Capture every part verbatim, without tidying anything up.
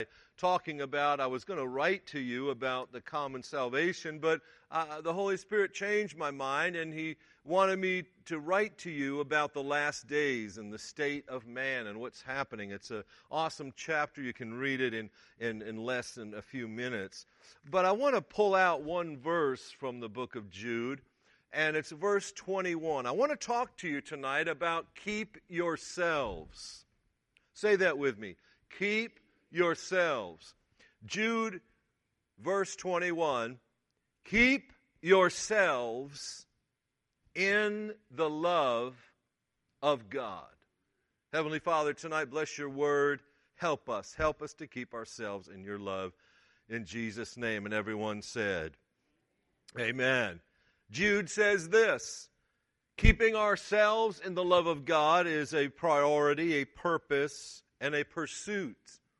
talking about, I was going to write to you about the common salvation, but uh, the Holy Spirit changed my mind, and He wanted me to write to you about the last days and the state of man and what's happening. It's an awesome chapter. You can read it in, in, in less than a few minutes. But I want to pull out one verse from the book of Jude, and it's verse twenty-one. I want to talk to you tonight about keep yourselves. Say that with me. Keep yourselves. Jude, verse twenty-one. Keep yourselves in the love of God. Heavenly Father, tonight bless your word. Help us. Help us to keep ourselves in your love. In Jesus' name. And everyone said, amen. Jude says this. Keeping ourselves in the love of God is a priority, a purpose, and a pursuit.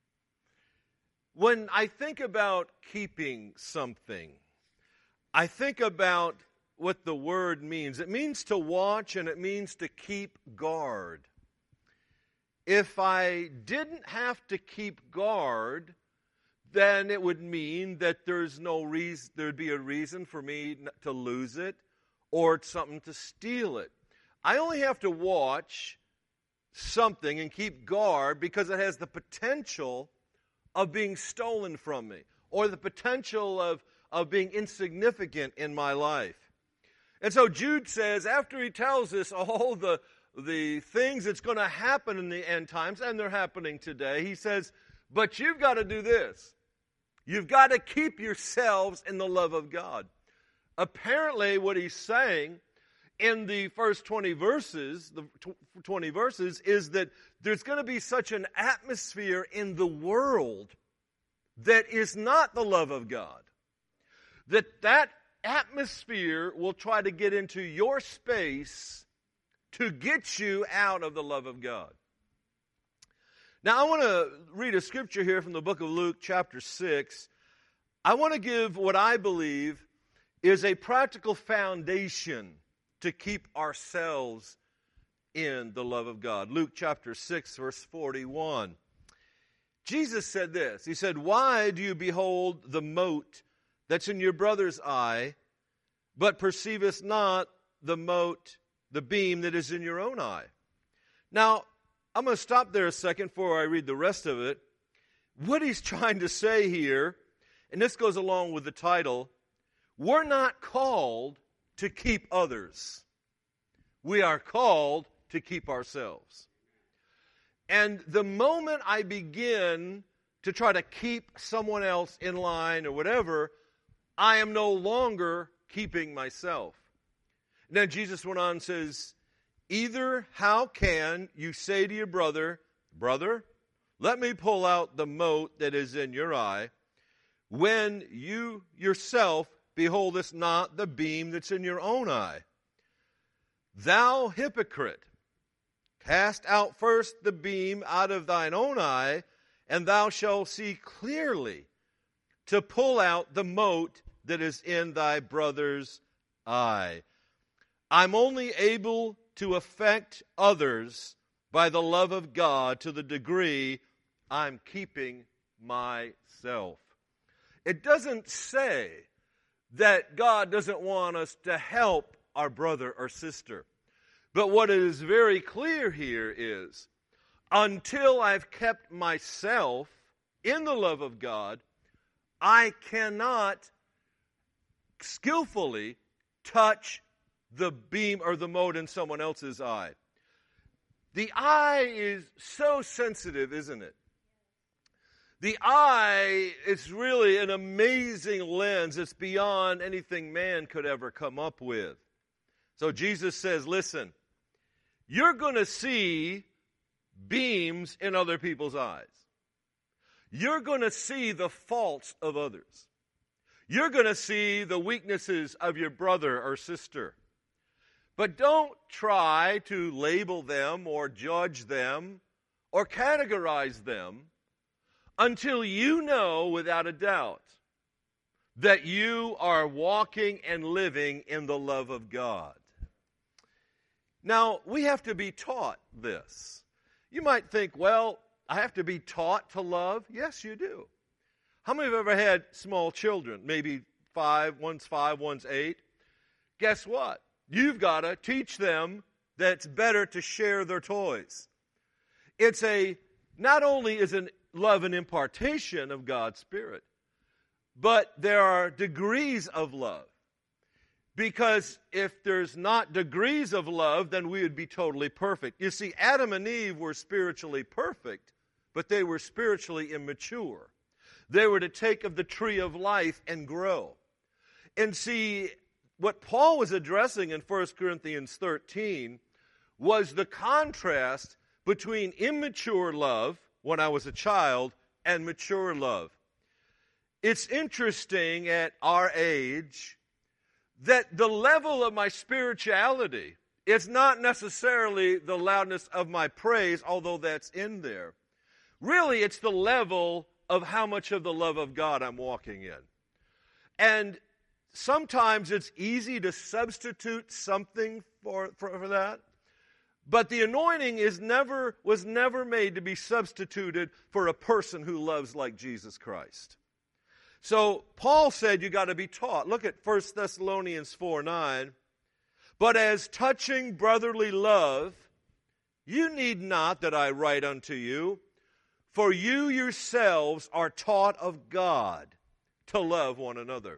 When I think about keeping something, I think about what the word means. It means to watch, and it means to keep guard. If I didn't have to keep guard, then it would mean that there's no reason, there'd be a reason for me to lose it or something to steal it. I only have to watch something and keep guard because it has the potential of being stolen from me or the potential of, of being insignificant in my life. And so Jude says, after he tells us all the, the things that's going to happen in the end times, and they're happening today, he says, but you've got to do this. You've got to keep yourselves in the love of God. Apparently what he's saying in the first twenty verses, the twenty verses, is that there's going to be such an atmosphere in the world that is not the love of God. That that atmosphere will try to get into your space to get you out of the love of God. Now I want to read a scripture here from the book of Luke chapter six. I want to give what I believe is a practical foundation to keep ourselves in the love of God. Luke chapter six, verse forty-one. Jesus said this. He said, why do you behold the mote that's in your brother's eye, but perceivest not the mote, the beam that is in your own eye? Now, I'm going to stop there a second before I read the rest of it. What he's trying to say here, and this goes along with the title, we're not called to keep others. We are called to keep ourselves. And the moment I begin to try to keep someone else in line or whatever, I am no longer keeping myself. And then Jesus went on and says, either how can you say to your brother, brother, let me pull out the mote that is in your eye, when you yourself beholdest not the beam that's in your own eye? Thou hypocrite, cast out first the beam out of thine own eye, and thou shalt see clearly to pull out the mote that is in thy brother's eye. I'm only able to affect others by the love of God to the degree I'm keeping myself. It doesn't say that God doesn't want us to help our brother or sister. But what is very clear here is, until I've kept myself in the love of God, I cannot skillfully touch the beam or the mote in someone else's eye. The eye is so sensitive, isn't it? The eye is really an amazing lens. It's beyond anything man could ever come up with. So Jesus says, listen, you're going to see beams in other people's eyes. You're going to see the faults of others. You're going to see the weaknesses of your brother or sister. But don't try to label them or judge them or categorize them until you know without a doubt that you are walking and living in the love of God. Now, we have to be taught this. You might think, well, I have to be taught to love? Yes, you do. How many have ever had small children? Maybe five, one's five, one's eight. Guess what? You've got to teach them that it's better to share their toys. It's a, not only is it love and impartation of God's Spirit, but there are degrees of love. Because if there's not degrees of love, then we would be totally perfect. You see, Adam and Eve were spiritually perfect, but they were spiritually immature. They were to take of the tree of life and grow. And see, what Paul was addressing in First Corinthians thirteen was the contrast between immature love, when I was a child, and mature love. It's interesting at our age that the level of my spirituality is not necessarily the loudness of my praise, although that's in there. Really, it's the level of how much of the love of God I'm walking in. And sometimes it's easy to substitute something for, for, for that. But the anointing is never, was never made to be substituted for a person who loves like Jesus Christ. So Paul said you got to be taught. Look at First Thessalonians four nine. But as touching brotherly love, you need not that I write unto you, for you yourselves are taught of God to love one another.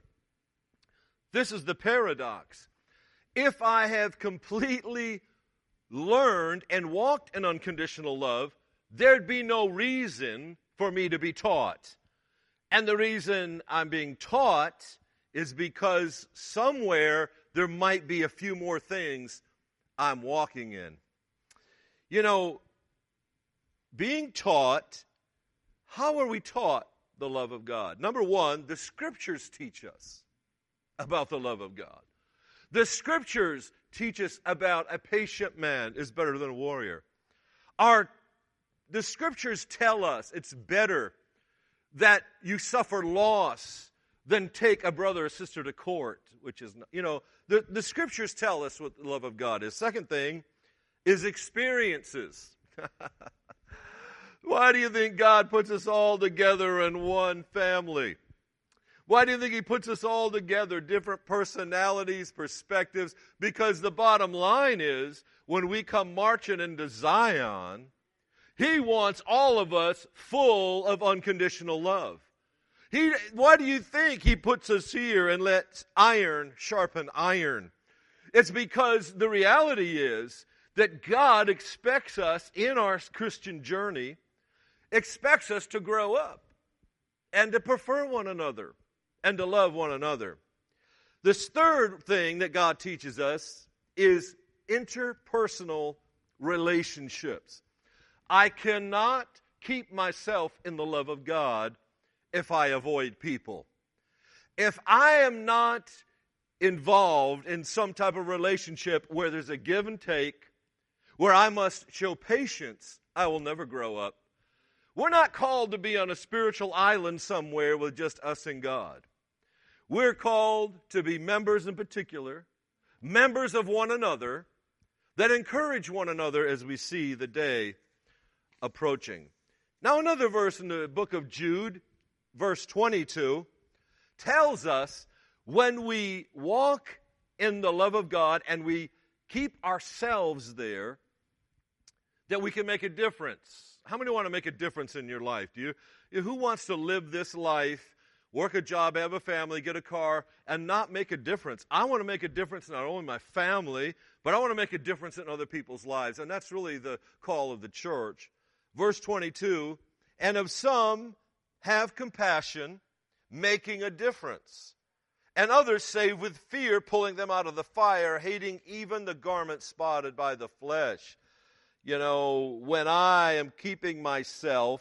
This is the paradox. If I have completely learned and walked in unconditional love, there'd be no reason for me to be taught. And the reason I'm being taught is because somewhere there might be a few more things I'm walking in. You know, being taught, how are we taught the love of God? Number one, the Scriptures teach us about the love of God. The Scriptures teach us about a patient man is better than a warrior. Our, the Scriptures tell us it's better that you suffer loss than take a brother or sister to court, which is, you know, the, the Scriptures tell us what the love of God is. Second thing is experiences. Why do you think God puts us all together in one family? Why do you think He puts us all together, different personalities, perspectives? Because the bottom line is, when we come marching into Zion, He wants all of us full of unconditional love. He, why do you think He puts us here and lets iron sharpen iron? It's because the reality is that God expects us in our Christian journey, expects us to grow up and to prefer one another and to love one another. This third thing that God teaches us is interpersonal relationships. I cannot keep myself in the love of God if I avoid people. If I am not involved in some type of relationship where there's a give and take, where I must show patience, I will never grow up. We're not called to be on a spiritual island somewhere with just us and God. We're called to be members in particular, members of one another, that encourage one another as we see the day approaching. Now another verse in the book of Jude, verse twenty-two, tells us when we walk in the love of God and we keep ourselves there, that we can make a difference. How many want to make a difference in your life? Do you? Who wants to live this life, work a job, have a family, get a car, and not make a difference? I want to make a difference not only in my family, but I want to make a difference in other people's lives. And that's really the call of the church. Verse twenty-two, and of some have compassion, making a difference. And others save with fear, pulling them out of the fire, hating even the garment spotted by the flesh. You know, when I am keeping myself,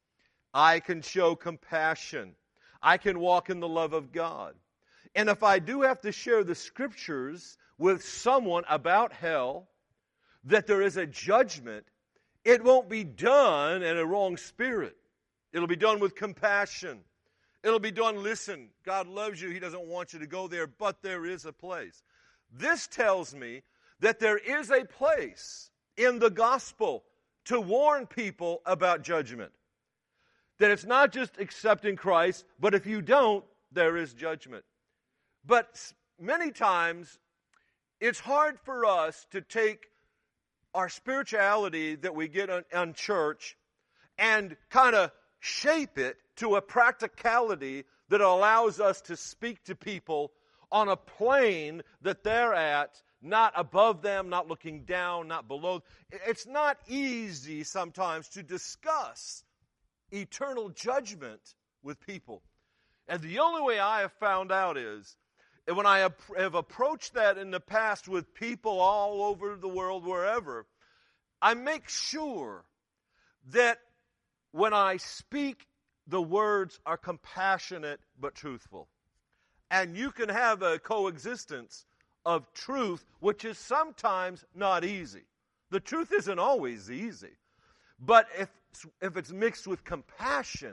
I can show compassion. I can walk in the love of God. And if I do have to share the Scriptures with someone about hell, that there is a judgment, it won't be done in a wrong spirit. It'll be done with compassion. It'll be done, listen, God loves you. He doesn't want you to go there, but there is a place. This tells me that there is a place in the gospel to warn people about judgment. That it's not just accepting Christ, but if you don't, there is judgment. But many times, it's hard for us to take our spirituality that we get on, on church and kind of shape it to a practicality that allows us to speak to people on a plane that they're at, not above them, not looking down, not below. It's not easy sometimes to discuss eternal judgment with people. And the only way I have found out is, and when I have approached that in the past with people all over the world, wherever, I make sure that when I speak, the words are compassionate but truthful. And you can have a coexistence of truth, which is sometimes not easy. The truth isn't always easy. But if, if it's mixed with compassion,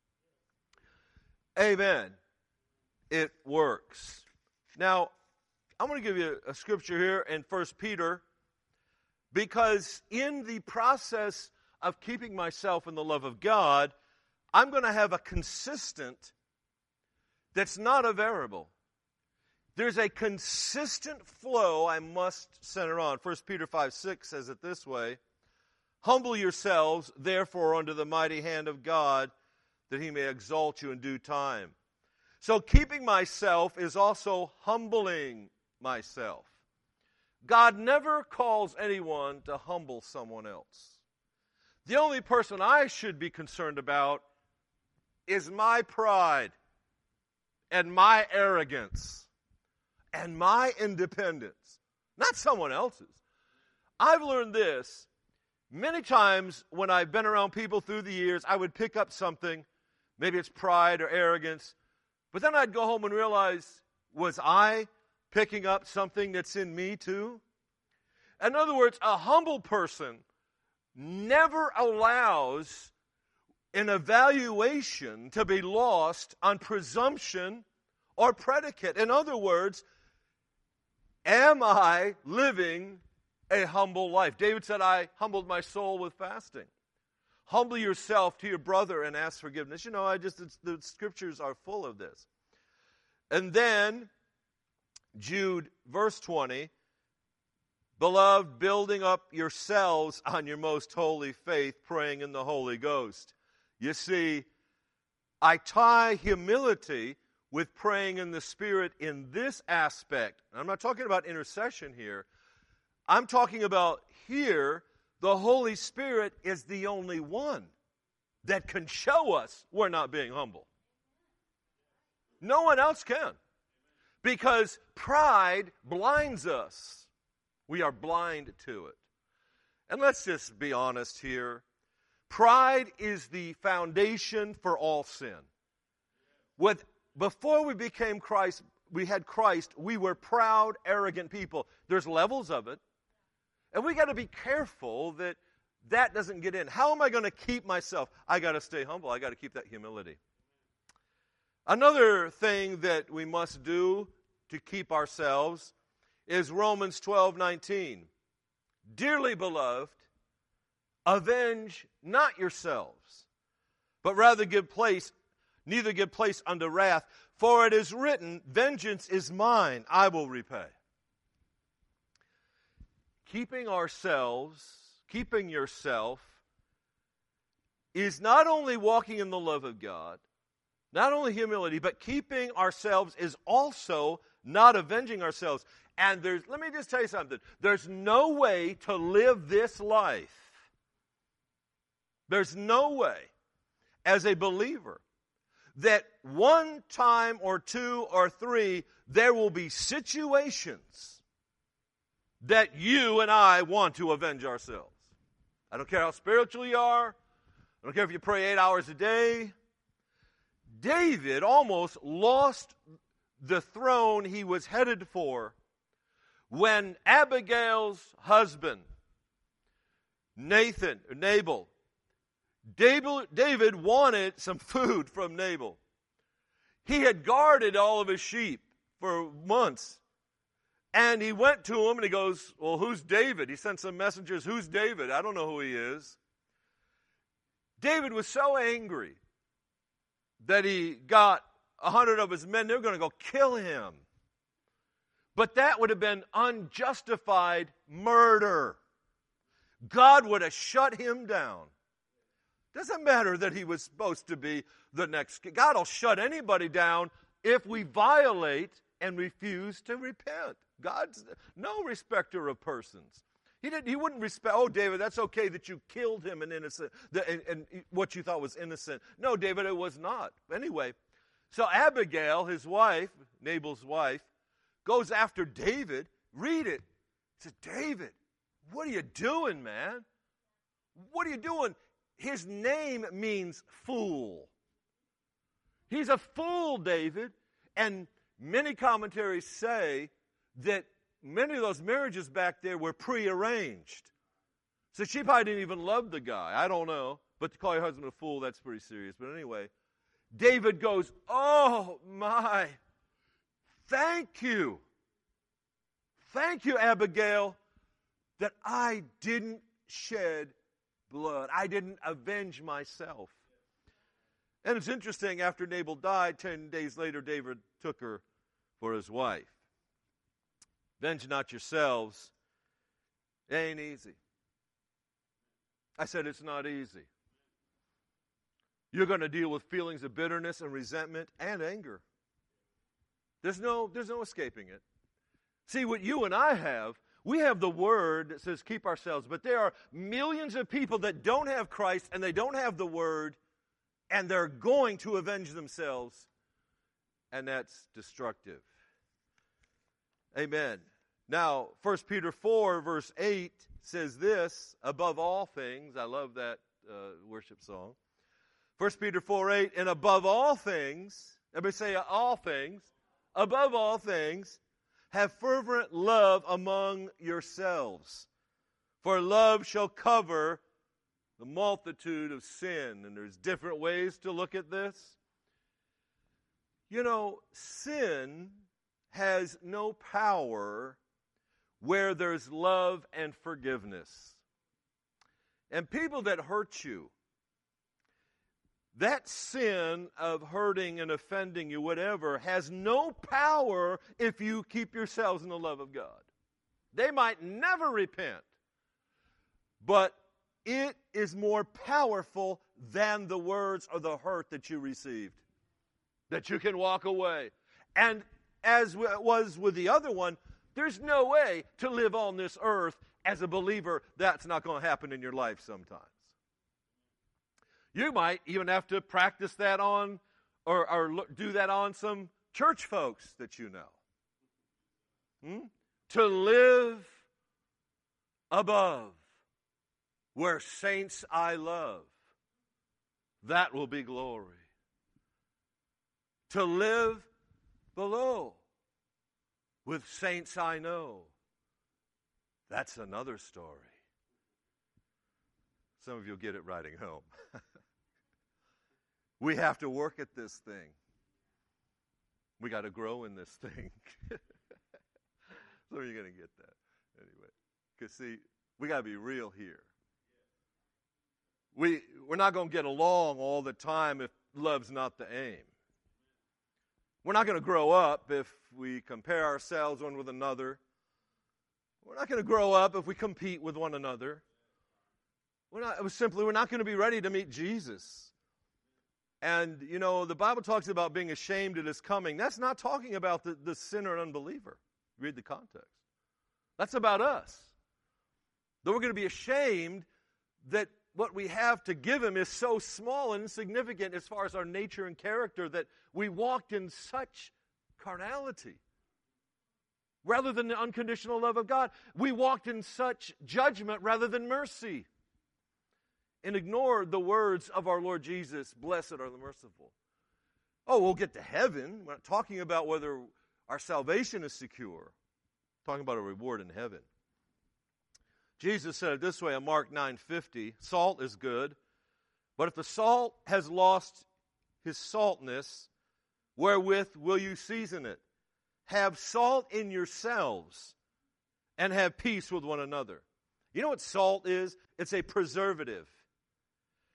amen, it works. Now, I'm going to give you a scripture here in First Peter, because in the process of keeping myself in the love of God, I'm going to have a consistent that's not a variable. There's a consistent flow I must center on. First Peter five six says it this way: "Humble yourselves, therefore, under the mighty hand of God, that he may exalt you in due time." So keeping myself is also humbling myself. God never calls anyone to humble someone else. The only person I should be concerned about is my pride and my arrogance and my independence, not someone else's. I've learned this. Many times when I've been around people through the years, I would pick up something, maybe it's pride or arrogance, but then I'd go home and realize, was I picking up something that's in me too? In other words, a humble person never allows an evaluation to be lost on presumption or predicate. In other words, am I living a humble life? David said, I humbled my soul with fasting. Humble yourself to your brother and ask forgiveness. You know, I just, it's, the scriptures are full of this. And then, Jude, verse twenty, "Beloved, building up yourselves on your most holy faith, praying in the Holy Ghost." You see, I tie humility with praying in the Spirit in this aspect. I'm not talking about intercession here. I'm talking about here, the Holy Spirit is the only one that can show us we're not being humble. No one else can. Because pride blinds us. We are blind to it. And let's just be honest here. Pride is the foundation for all sin. With, before we became Christ, we had Christ, we were proud, arrogant people. There's levels of it. And we got to be careful that that doesn't get in. How am I going to keep myself? I got to stay humble. I got to keep that humility. Another thing that we must do to keep ourselves is Romans twelve nineteen. "Dearly beloved, avenge not yourselves, but rather give place, neither give place unto wrath, for it is written, vengeance is mine, I will repay." Keeping ourselves, keeping yourself, is not only walking in the love of God, not only humility, but keeping ourselves is also not avenging ourselves. And there's, let me just tell you something. There's no way to live this life. There's no way, as a believer, that one time or two or three, there will be situations that you and I want to avenge ourselves. I don't care how spiritual you are. I don't care if you pray eight hours a day. David almost lost the throne he was headed for when Abigail's husband, Nathan, or Nabal, David, David wanted some food from Nabal. He had guarded all of his sheep for months. And he went to him and he goes, "Well, who's David?" He sent some messengers, "Who's David? I don't know who he is." David was so angry that he got a hundred of his men. They were going to go kill him. But that would have been unjustified murder. God would have shut him down. Doesn't matter that he was supposed to be the next. God will shut anybody down if we violate and refuse to repent. God's no respecter of persons. He didn't. He wouldn't respect. Oh, David, that's okay that you killed him and innocent, and, and what you thought was innocent. No, David, it was not. Anyway, so Abigail, his wife, Nabal's wife, goes after David. Read it. Says, David, what are you doing, man? What are you doing? His name means fool. He's a fool, David. And many commentaries say that many of those marriages back there were prearranged. So she probably didn't even love the guy. I don't know. But to call your husband a fool, that's pretty serious. But anyway, David goes, oh my, thank you. Thank you, Abigail, that I didn't shed blood. I didn't avenge myself. And it's interesting, after Nabal died, ten days later, David took her for his wife. Avenge not yourselves. It ain't easy. I said it's not easy. You're going to deal with feelings of bitterness and resentment and anger. There's no, there's no escaping it. See, what you and I have, we have the word that says keep ourselves, but there are millions of people that don't have Christ and they don't have the word, and they're going to avenge themselves, and that's destructive. Amen. Now, First Peter four, verse eight says this, above all things. I love that uh, worship song. First Peter four, eight, and above all things, everybody say all things, above all things, have fervent love among yourselves, for love shall cover the multitude of sin. And there's different ways to look at this. You know, sin has no power where there's love and forgiveness. And people that hurt you, that sin of hurting and offending you, whatever, has no power if you keep yourselves in the love of God. They might never repent, but it is more powerful than the words or the hurt that you received, that you can walk away. And as it was with the other one, there's no way to live on this earth as a believer. That's not going to happen in your life sometimes. You might even have to practice that on, or, or look, do that on some church folks that you know. Hmm? To live above where saints I love, that will be glory. To live below with saints I know, that's another story. Some of you will get it riding home. We have to work at this thing. We got to grow in this thing. Some of you are going to get that. Anyway, because see, we got to be real here. We, we're not going to get along all the time if love's not the aim. We're not going to grow up if we compare ourselves one with another. We're not going to grow up if we compete with one another. We're not, it was simply, we're not going to be ready to meet Jesus. And, you know, the Bible talks about being ashamed at his coming. That's not talking about the, the sinner and unbeliever. Read the context. That's about us. That we're going to be ashamed that what we have to give him is so small and insignificant as far as our nature and character that we walked in such carnality. Rather than the unconditional love of God, we walked in such judgment rather than mercy. And ignored the words of our Lord Jesus, blessed are the merciful. Oh, we'll get to heaven. We're not talking about whether our salvation is secure. We're talking about a reward in heaven. Jesus said it this way in Mark nine fifty, salt is good, but if the salt has lost his saltness, wherewith will you season it? Have salt in yourselves and have peace with one another. You know what salt is? It's a preservative.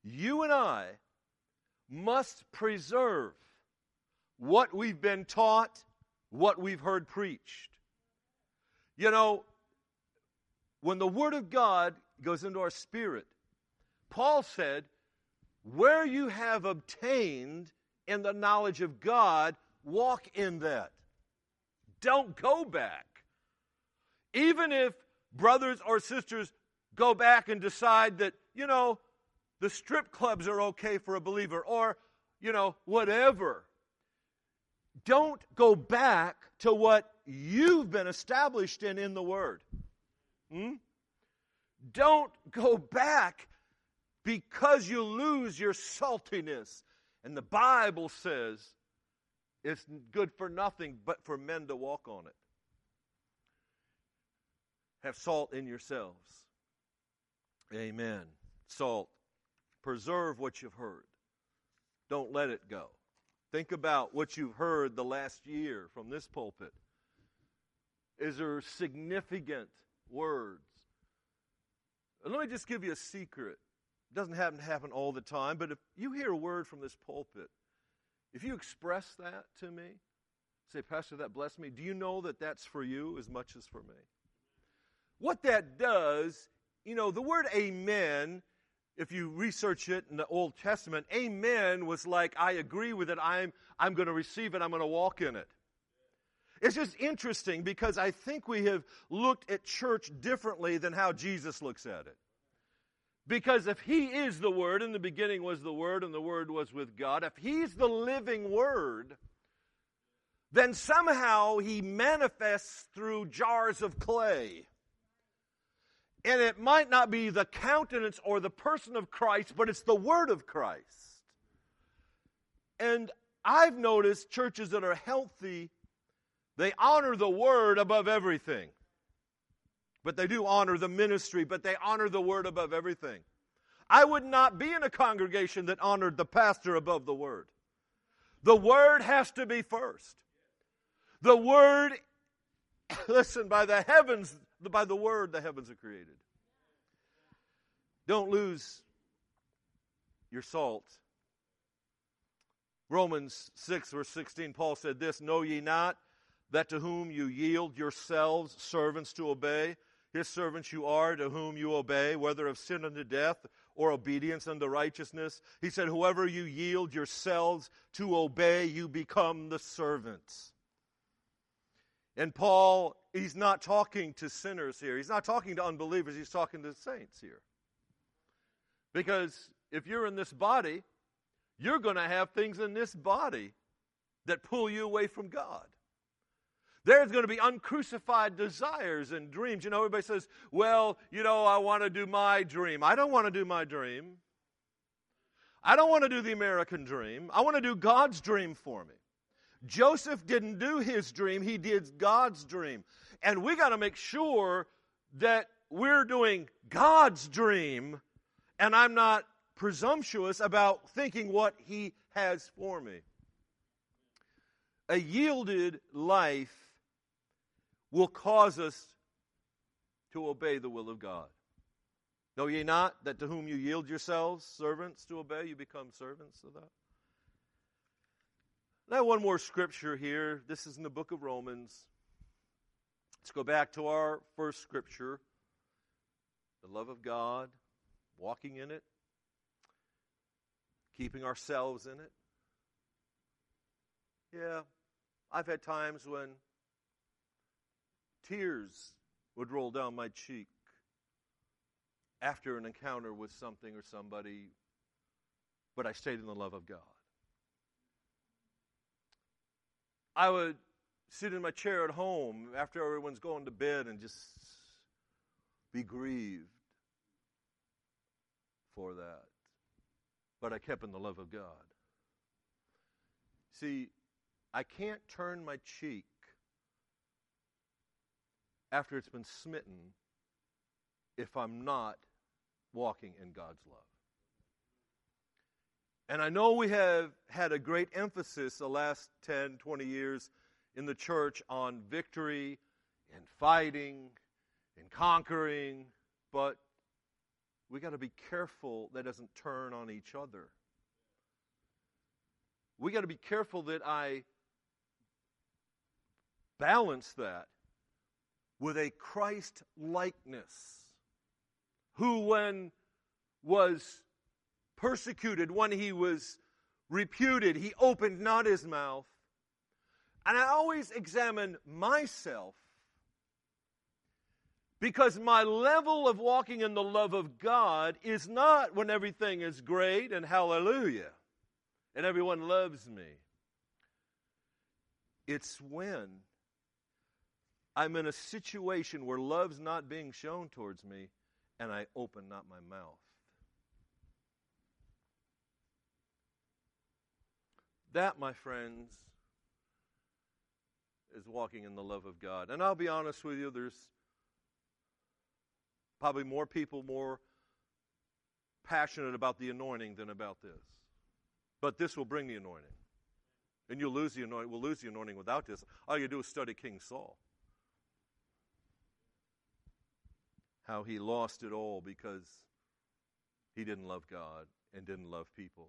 You and I must preserve what we've been taught, what we've heard preached. You know, when the Word of God goes into our spirit, Paul said, where you have obtained in the knowledge of God, walk in that. Don't go back. Even if brothers or sisters go back and decide that, you know, the strip clubs are okay for a believer, or, you know, whatever. Don't go back to what you've been established in in the Word. Hmm? Don't go back because you lose your saltiness. And the Bible says it's good for nothing but for men to walk on it. Have salt in yourselves. Amen. Salt. Preserve what you've heard. Don't let it go. Think about what you've heard the last year from this pulpit. Is there significant words? And let me just give you a secret. It doesn't happen to happen all the time, but if you hear a word from this pulpit, if you express that to me, say, Pastor, that blessed me, do you know that that's for you as much as for me? What that does, you know, the word amen, if you research it in the Old Testament, amen was like, I agree with it, I'm, I'm going to receive it, I'm going to walk in it. It's just interesting because I think we have looked at church differently than how Jesus looks at it. Because if He is the Word, in the beginning was the Word, and the Word was with God, if He's the living Word, then somehow He manifests through jars of clay. And it might not be the countenance or the person of Christ, but it's the Word of Christ. And I've noticed churches that are healthy, they honor the Word above everything. But they do honor the ministry, but they honor the Word above everything. I would not be in a congregation that honored the pastor above the Word. The Word has to be first. The Word, listen, by the heavens, by the Word, the heavens are created. Don't lose your salt. Romans six, verse sixteen, Paul said this, know ye not that to whom you yield yourselves servants to obey, His servants you are, to whom you obey, whether of sin unto death or obedience unto righteousness. He said, whoever you yield yourselves to obey, you become the servants. And Paul, he's not talking to sinners here. He's not talking to unbelievers. He's talking to saints here. Because if you're in this body, you're going to have things in this body that pull you away from God. There's going to be uncrucified desires and dreams. You know, everybody says, well, you know, I want to do my dream. I don't want to do my dream. I don't want to do the American dream. I want to do God's dream for me. Joseph didn't do his dream. He did God's dream. And we got to make sure that we're doing God's dream, and I'm not presumptuous about thinking what He has for me. A yielded life will cause us to obey the will of God. Know ye not that to whom you yield yourselves servants to obey, you become servants of that? I have one more scripture here. This is in the book of Romans. Let's go back to our first scripture. The love of God, walking in it, keeping ourselves in it. Yeah, I've had times when tears would roll down my cheek after an encounter with something or somebody, but I stayed in the love of God. I would sit in my chair at home after everyone's going to bed and just be grieved for that. But I kept in the love of God. See, I can't turn my cheek after it's been smitten if I'm not walking in God's love. And I know we have had a great emphasis the last ten, twenty years in the church on victory and fighting and conquering, but we got to be careful that doesn't turn on each other. We got to be careful that I balance that with a Christ likeness, who when was persecuted, when he was reputed, he opened not his mouth. And I always examine myself, because my level of walking in the love of God is not when everything is great and hallelujah and everyone loves me. It's when I'm in a situation where love's not being shown towards me and I open not my mouth. That, my friends, is walking in the love of God. And I'll be honest with you, there's probably more people more passionate about the anointing than about this. But this will bring the anointing. And you'll lose the anointing. We'll lose the anointing without this. All you do is study King Saul. How he lost it all because he didn't love God and didn't love people.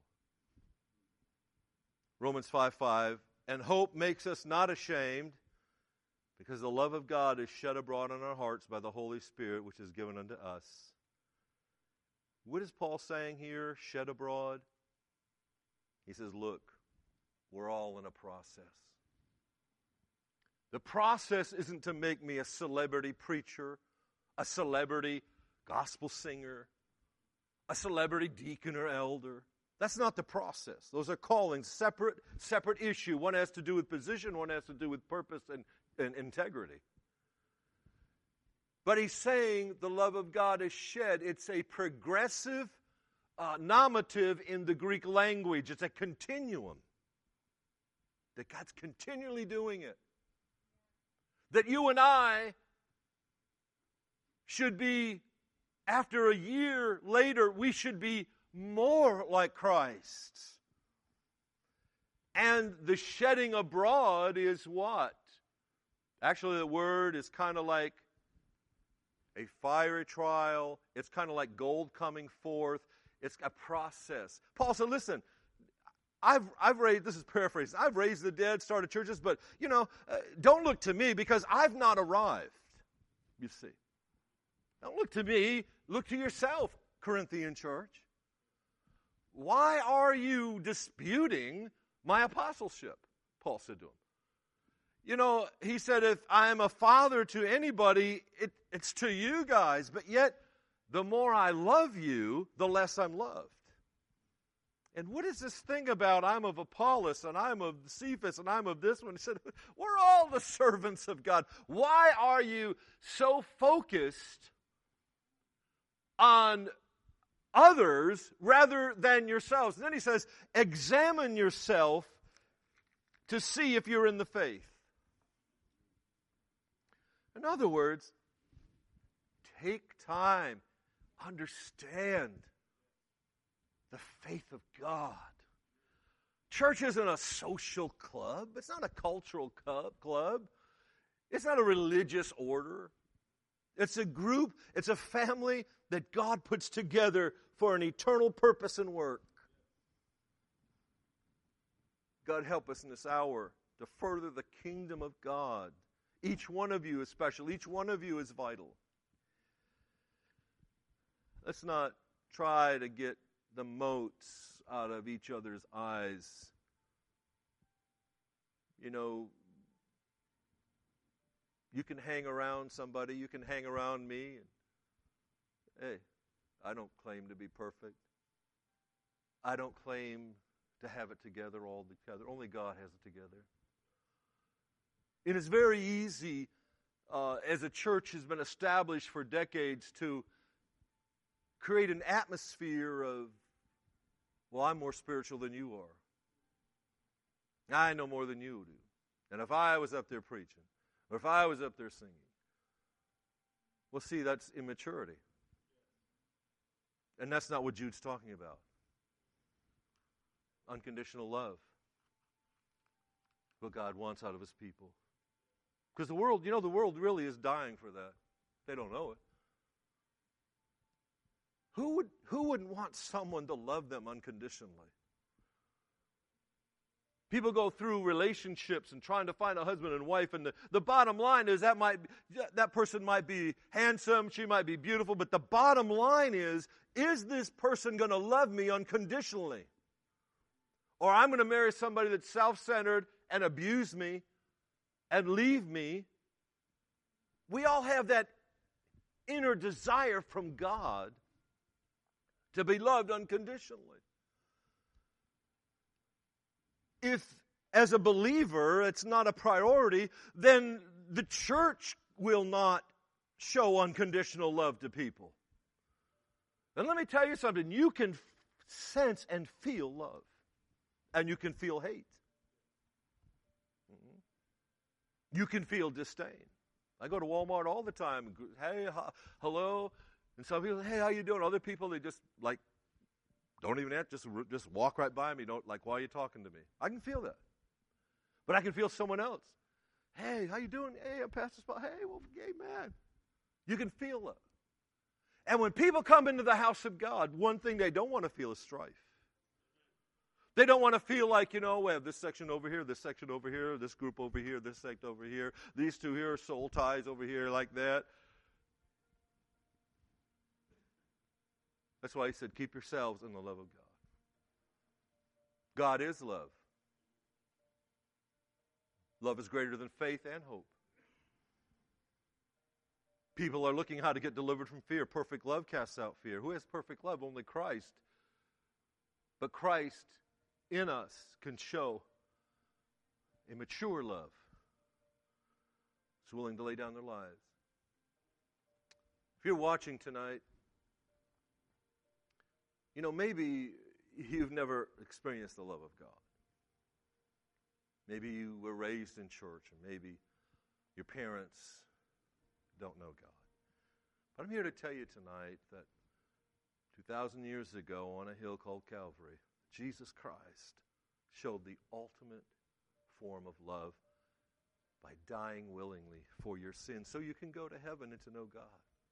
Romans five five, and hope makes us not ashamed, because the love of God is shed abroad in our hearts by the Holy Spirit, which is given unto us. What is Paul saying here, shed abroad? He says, look, we're all in a process. The process isn't to make me a celebrity preacher, a celebrity gospel singer, a celebrity deacon or elder. That's not the process. Those are callings, separate, separate issue. One has to do with position, one has to do with purpose and, and integrity. But he's saying the love of God is shed. It's a progressive uh, nominative in the Greek language. It's a continuum. That God's continually doing it. That you and I should be, after a year later, we should be more like Christ. And the shedding abroad is what? Actually, the word is kind of like a fiery trial. It's kind of like gold coming forth. It's a process. Paul said, listen, I've, I've raised, this is paraphrasing, I've raised the dead, started churches, but, you know, uh, don't look to me because I've not arrived, you see. Don't look to me. Look to yourself, Corinthian church. Why are you disputing my apostleship? Paul said to him. You know, he said, if I am a father to anybody, it, it's to you guys. But yet, the more I love you, the less I'm loved. And what is this thing about I'm of Apollos and I'm of Cephas and I'm of this one? He said, we're all the servants of God. Why are you so focused on others rather than yourselves? And then he says, examine yourself to see if you're in the faith. In other words, take time, understand the faith of God. Church isn't a social club. It's not a cultural club. It's not a religious order. It's a group, it's a family that God puts together for an eternal purpose and work. God help us in this hour to further the kingdom of God. Each one of you is special. Each one of you is vital. Let's not try to get the motes out of each other's eyes. You know, you can hang around somebody, you can hang around me. And, hey, I don't claim to be perfect. I don't claim to have it together all together. Only God has it together. It is very easy, uh, as a church has been established for decades, to create an atmosphere of, well, I'm more spiritual than you are. I know more than you do. And if I was up there preaching, or if I was up there singing, well, see, that's immaturity. And that's not what Jude's talking about. Unconditional love. What God wants out of his people. Because the world, you know, the world really is dying for that. They don't know it. Who would, who wouldn't want someone to love them unconditionally? People go through relationships and trying to find a husband and wife, and the, the bottom line is that might that person might be handsome, she might be beautiful, but the bottom line is, is this person going to love me unconditionally? Or I'm going to marry somebody that's self-centered and abuse me and leave me. We all have that inner desire from God to be loved unconditionally. If, as a believer, it's not a priority, then the church will not show unconditional love to people. And let me tell you something. You can sense and feel love. And you can feel hate. You can feel disdain. I go to Walmart all the time. Hey, ha, hello. And some people, hey, how you doing? Other people, they just like, don't even answer, just, just walk right by me. Don't, like, why are you talking to me? I can feel that. But I can feel someone else. Hey, how you doing? Hey, I'm Pastor Spot. Hey, well, gay man. You can feel that. And when people come into the house of God, one thing they don't want to feel is strife. They don't want to feel like, you know, we have this section over here, this section over here, this group over here, this sect over here, these two here, soul ties over here, like that. That's why he said, keep yourselves in the love of God. God is love. Love is greater than faith and hope. People are looking how to get delivered from fear. Perfect love casts out fear. Who has perfect love? Only Christ. But Christ in us can show a mature love. It's willing to lay down their lives. If you're watching tonight, you know, maybe you've never experienced the love of God. Maybe you were raised in church, and maybe your parents don't know God. But I'm here to tell you tonight that two thousand years ago on a hill called Calvary, Jesus Christ showed the ultimate form of love by dying willingly for your sins so you can go to heaven and to know God.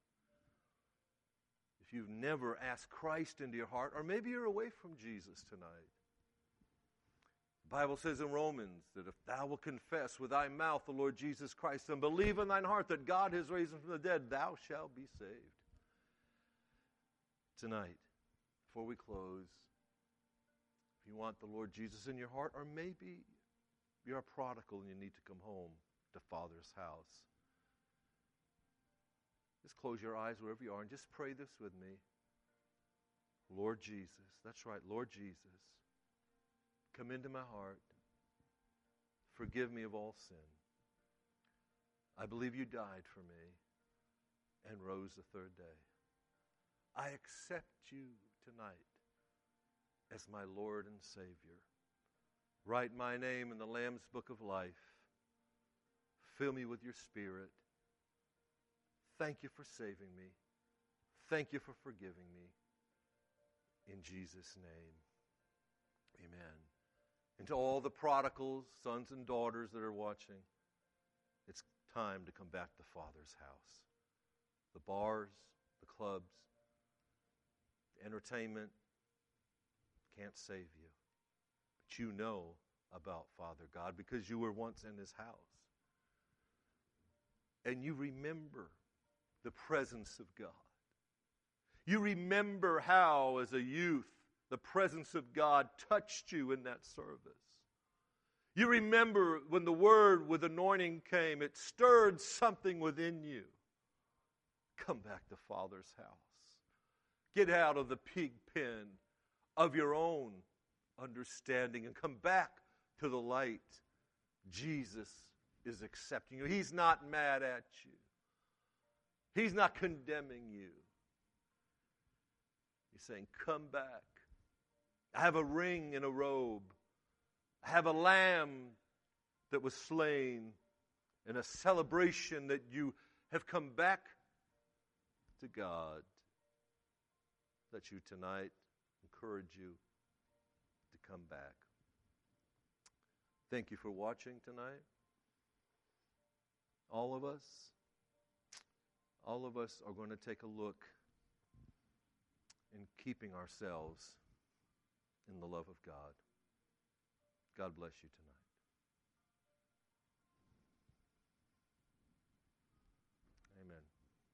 If you've never asked Christ into your heart, or maybe you're away from Jesus tonight, the Bible says in Romans that if thou wilt confess with thy mouth the Lord Jesus Christ and believe in thine heart that God has raised him from the dead, thou shalt be saved. Tonight, before we close, if you want the Lord Jesus in your heart, or maybe you're a prodigal and you need to come home to Father's house, just close your eyes wherever you are and just pray this with me. Lord Jesus, that's right, Lord Jesus, come into my heart. Forgive me of all sin. I believe you died for me and rose the third day. I accept you tonight as my Lord and Savior. Write my name in the Lamb's Book of Life. Fill me with your Spirit. Thank you for saving me. Thank you for forgiving me. In Jesus' name, amen. And to all the prodigals, sons and daughters that are watching, it's time to come back to Father's house. The bars, the clubs, the entertainment can't save you. But you know about Father God because you were once in his house. And you remember the presence of God. You remember how, as a youth, the presence of God touched you in that service. You remember when the word with anointing came, it stirred something within you. Come back to Father's house. Get out of the pig pen of your own understanding and come back to the light. Jesus is accepting you. He's not mad at you. He's not condemning you. He's saying, come back. I have a ring and a robe. I have a lamb that was slain in a celebration that you have come back to God. Let you tonight encourage you to come back. Thank you for watching tonight. All of us, all of us are going to take a look in keeping ourselves in the love of God. God bless you tonight.